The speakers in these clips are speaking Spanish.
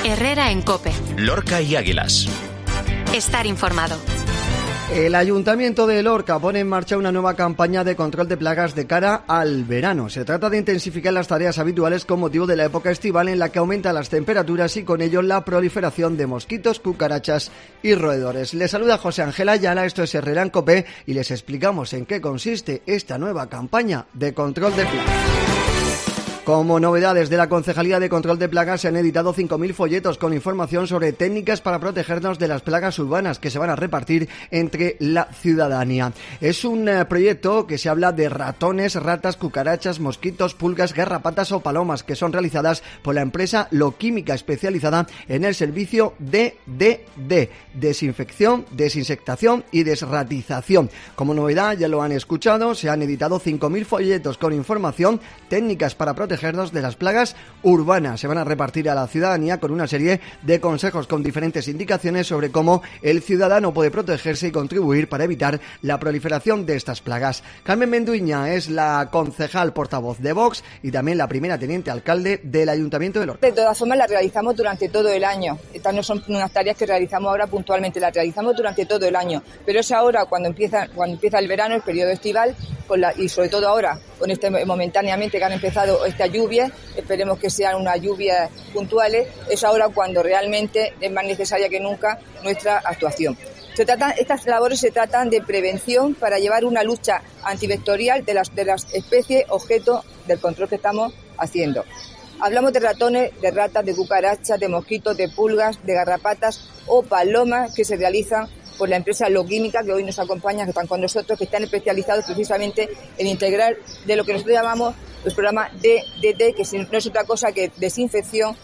Herrera en COPE. Lorca y Águilas. Estar informado. El Ayuntamiento de Lorca pone en marcha una nueva campaña de control de plagas de cara al verano. Se trata de intensificar las tareas habituales con motivo de la época estival en la que aumentan las temperaturas y con ello la proliferación de mosquitos, cucarachas y roedores. Les saluda José Ángel Ayala, esto es Herrera en COPE y les explicamos en qué consiste esta nueva campaña de control de plagas. Como novedades de la Concejalía de Control de Plagas, se han editado 5.000 folletos con información sobre técnicas para protegernos de las plagas urbanas que se van a repartir entre la ciudadanía. Es un proyecto que se habla de ratones, ratas, cucarachas, mosquitos, pulgas, garrapatas o palomas, que son realizadas por la empresa Loquímica, especializada en el servicio DDD, desinfección, desinsectación y desratización. Como novedad, ya lo han escuchado, se han editado 5.000 folletos con información, técnicas para protegernos de las plagas urbanas. Se van a repartir a la ciudadanía con una serie de consejos con diferentes indicaciones sobre cómo el ciudadano puede protegerse y contribuir para evitar la proliferación de estas plagas. Carmen Menduiña es la concejal portavoz de Vox y también la primera teniente alcalde del Ayuntamiento de Lorca. De todas formas, las realizamos durante todo el año. Estas no son unas tareas que realizamos ahora puntualmente, las realizamos durante todo el año. Pero es ahora cuando empieza el verano, el periodo estival, y sobre todo ahora, con momentáneamente que han empezado estas lluvias, esperemos que sean unas lluvias puntuales, es ahora cuando realmente es más necesaria que nunca nuestra actuación. Estas labores se tratan de prevención para llevar una lucha antivectorial de las especies objeto del control que estamos haciendo. Hablamos de ratones, de ratas, de cucarachas, de mosquitos, de pulgas, de garrapatas o palomas que se realizan por la empresa Loquímica, que hoy nos acompaña, que están con nosotros, que están especializados precisamente en integrar de lo que nosotros llamamos los programas DDD, que no es otra cosa que desinfección,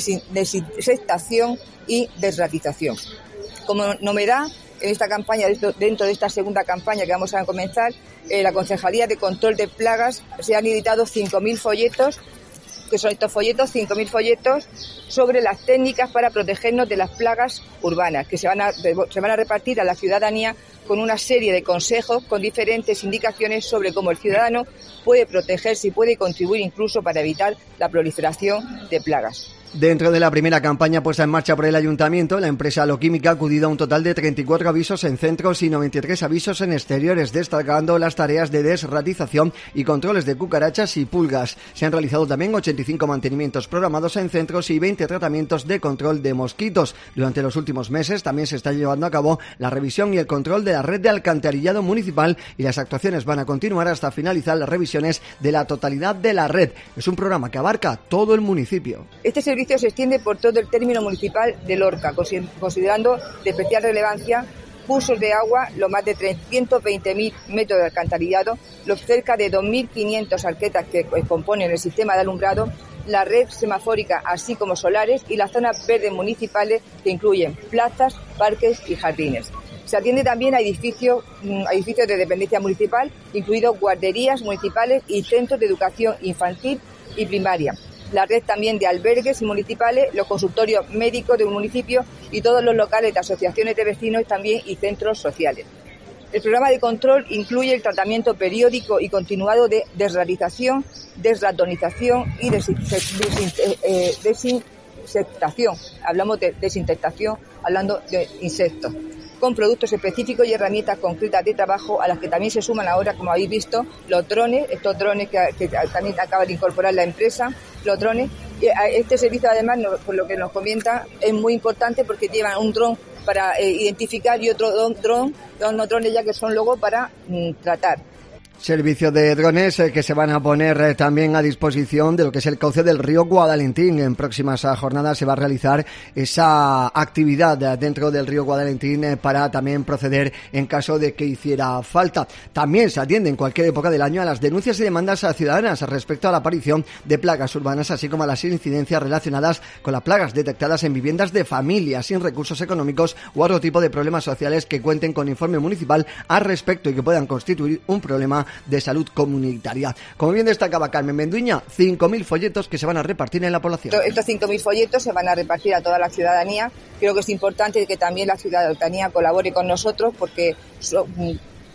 desinsectación y desratización. Como novedad, en esta campaña, dentro de esta segunda campaña que vamos a comenzar, la Concejalía de Control de Plagas se han editado 5.000 folletos, que son estos folletos, 5.000 folletos sobre las técnicas para protegernos de las plagas urbanas, que se van a repartir a la ciudadanía con una serie de consejos, con diferentes indicaciones sobre cómo el ciudadano puede protegerse y puede contribuir incluso para evitar la proliferación de plagas. Dentro de la primera campaña puesta en marcha por el Ayuntamiento, la empresa Loquímica ha acudido a un total de 34 avisos en centros y 93 avisos en exteriores, destacando las tareas de desratización y controles de cucarachas y pulgas. Se han realizado también 85 mantenimientos programados en centros y 20 tratamientos de control de mosquitos. Durante los últimos meses también se está llevando a cabo la revisión y el control de la red de alcantarillado municipal y las actuaciones van a continuar hasta finalizar las revisiones de la totalidad de la red. Es un programa que abarca todo el municipio. Este servicio se extiende por todo el término municipal de Lorca, considerando de especial relevancia cursos de agua, los más de 320.000 metros de alcantarillado, los cerca de 2.500 arquetas que componen el sistema de alumbrado, la red semafórica, así como solares y las zonas verdes municipales que incluyen plazas, parques y jardines. Se atiende también a edificios de dependencia municipal, incluidos guarderías municipales y centros de educación infantil y primaria. La red también de albergues municipales, los consultorios médicos de un municipio y todos los locales de asociaciones de vecinos también y centros sociales. El programa de control incluye el tratamiento periódico y continuado de desratización, desratonización y desinsectación. Hablamos de desinfectación, hablando de insectos, con productos específicos y herramientas concretas de trabajo a las que también se suman ahora, como habéis visto, los drones, estos drones que también acaba de incorporar la empresa, los drones. Este servicio, además, por lo que nos comenta, es muy importante porque llevan un dron para identificar y otro dron, dos drones ya que son luego para tratar. Servicio de drones que se van a poner también a disposición de lo que es el cauce del río Guadalentín. En próximas jornadas se va a realizar esa actividad dentro del río Guadalentín para también proceder en caso de que hiciera falta. También se atiende en cualquier época del año a las denuncias y demandas ciudadanas respecto a la aparición de plagas urbanas, así como a las incidencias relacionadas con las plagas detectadas en viviendas de familias sin recursos económicos u otro tipo de problemas sociales que cuenten con informe municipal al respecto y que puedan constituir un problema de salud comunitaria. Como bien destacaba Carmen Menduiña, 5.000 folletos que se van a repartir en la población. Estos 5.000 folletos se van a repartir a toda la ciudadanía. Creo que es importante que también la ciudadanía colabore con nosotros porque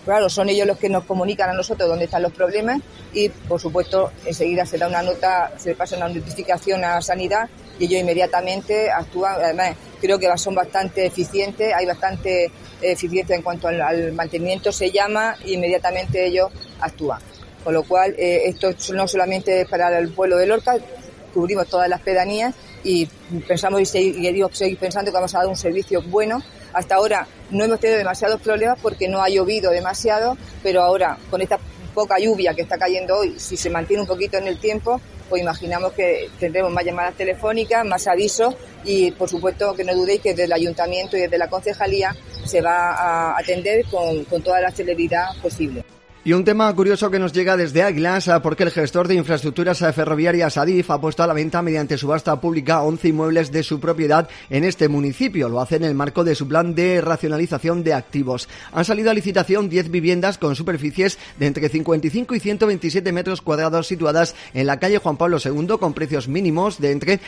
claro, son ellos los que nos comunican a nosotros dónde están los problemas y, por supuesto, enseguida se da una nota, se pasa una notificación a Sanidad y ellos inmediatamente actúan. Además, creo que son bastante eficientes, hay bastante eficiencia en cuanto al mantenimiento, se llama y inmediatamente ellos actúan. Con lo cual, esto no solamente es para el pueblo de Lorca, cubrimos todas las pedanías y pensamos y seguir pensando que vamos a dar un servicio bueno. Hasta ahora no hemos tenido demasiados problemas porque no ha llovido demasiado, pero ahora con esta poca lluvia que está cayendo hoy, si se mantiene un poquito en el tiempo, pues imaginamos que tendremos más llamadas telefónicas, más avisos y por supuesto que no dudéis que desde el ayuntamiento y desde la concejalía se va a atender con toda la celeridad posible. Y un tema curioso que nos llega desde Águilas, porque el gestor de infraestructuras ferroviarias Adif ha puesto a la venta mediante subasta pública 11 inmuebles de su propiedad en este municipio. Lo hace en el marco de su plan de racionalización de activos. Han salido a licitación 10 viviendas con superficies de entre 55 y 127 metros cuadrados situadas en la calle Juan Pablo II con precios mínimos de entre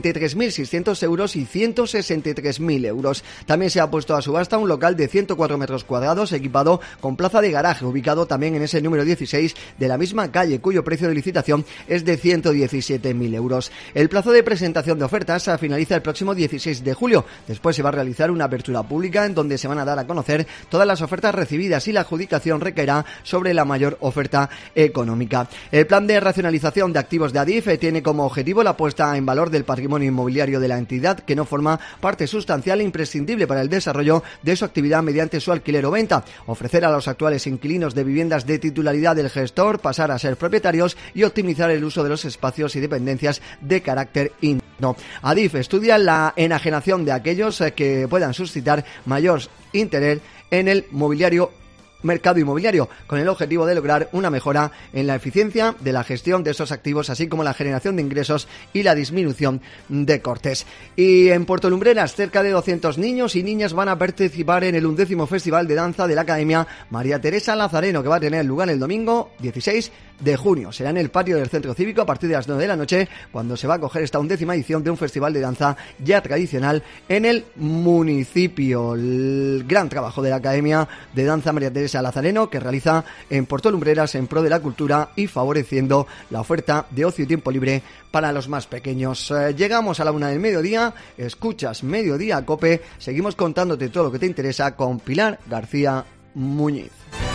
93.600 euros y 163.000 euros. También se ha puesto a subasta un local de 104 metros cuadrados equipado con plaza de garaje, ubicado también en ese número 16 de la misma calle, cuyo precio de licitación es de 117.000 euros. El plazo de presentación de ofertas finaliza el próximo 16 de julio. Después se va a realizar una apertura pública en donde se van a dar a conocer todas las ofertas recibidas y la adjudicación recaerá sobre la mayor oferta económica. El plan de racionalización de activos de Adif tiene como objetivo la puesta en valor del patrimonio inmobiliario de la entidad, que no forma parte sustancial e imprescindible para el desarrollo de su actividad mediante su alquiler o venta, ofrecer a los actuales inquilinos de viviendas de titularidad del gestor pasar a ser propietarios y optimizar el uso de los espacios y dependencias de carácter interno. Adif estudia la enajenación de aquellos que puedan suscitar mayor interés en el mercado inmobiliario, con el objetivo de lograr una mejora en la eficiencia de la gestión de esos activos, así como la generación de ingresos y la disminución de costes. Y en Puerto Lumbreras, cerca de 200 niños y niñas van a participar en el 11º Festival de Danza de la Academia María Teresa Lazareno, que va a tener lugar el domingo 16 de junio. Será en el patio del Centro Cívico a partir de las 9 de la noche, cuando se va a acoger esta 11ª edición de un festival de danza ya tradicional en el municipio. El gran trabajo de la Academia de Danza María Teresa Lazareno, que realiza en Puerto Lumbreras en pro de la cultura y favoreciendo la oferta de ocio y tiempo libre para los más pequeños. Llegamos a la 1 del mediodía, escuchas Mediodía Cope, seguimos contándote todo lo que te interesa con Pilar García Muñiz.